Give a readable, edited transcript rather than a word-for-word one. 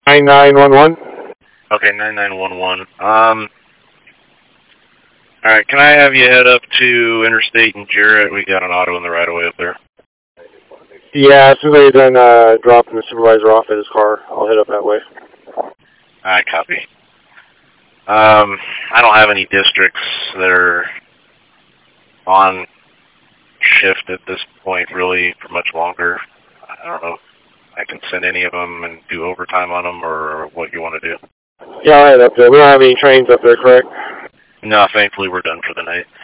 9911. Okay, 9911. Alright, can I have you head up to Interstate and Jarrett? We got an auto in the right of way up there. Yeah, as soon as they're done dropping the supervisor off at his car, I'll head up that way. Alright, copy. I don't have any districts that are on shift at this point really for much longer. I don't know if I can send any of them and do overtime on them or what you want to do. Yeah, I'll head up there. We don't have any trains up there, correct? No, thankfully we're done for the night.